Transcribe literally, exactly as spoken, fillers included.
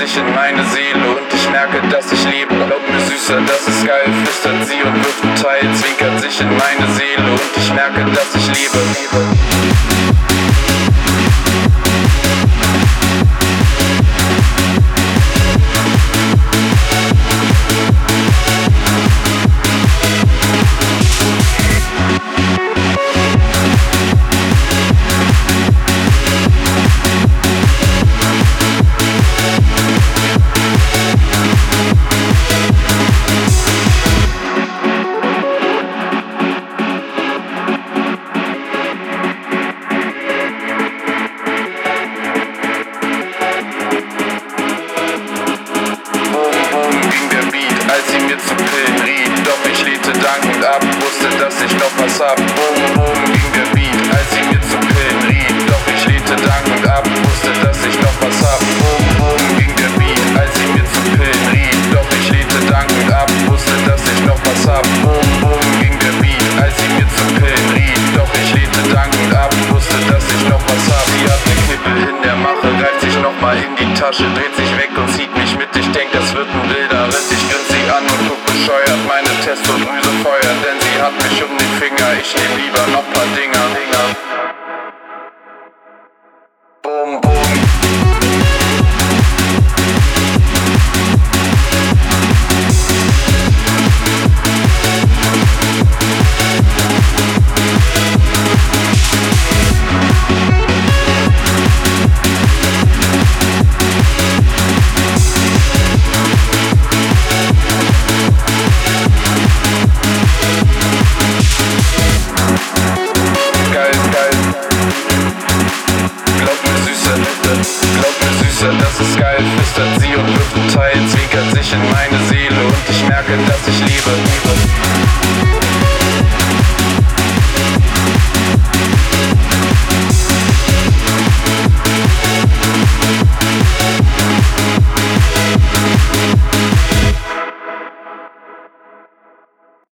sich in meine Seele und ich merke, dass ich lebe. Glaub mir Süßer, das ist geil, flüstert sie und wirft ein Teil, zwinkert sich in meine Seele und ich merke, dass ich lebe. Als sie mir zu Pillen riet, doch ich lehnte dankend ab, wusste, dass ich noch was hab. Boom, boom, ging der Beat, als sie mir zu Pillen riet, doch ich lehnte dankend ab, wusste, dass ich noch was hab. Boom, boom, ging der Beat, als sie mir zu Pillen riet, doch ich lehnte dankend ab, wusste, dass ich noch was hab. Boom, boom, ging der Beat, als sie mir zu Pillen riet, doch ich lehnte dankend ab, wusste, dass ich noch was hab. Sie hat ne Knippel in der Mache, greift sich nochmal in die Tasche, dreht sich weg und zieht mich mit, ich denk, das wird ein wilder Ritt. Ich grinse sie an und guck bescheuert, meine Testodrüse feuert, denn sie hat mich um den Finger, ich nehm lieber noch paar Dinger, Dinger. Boom, boom. Das ist geil, flüstert sie und wirft ein Teil, zwinkert sich in meine Seele und ich merke, dass ich lebe.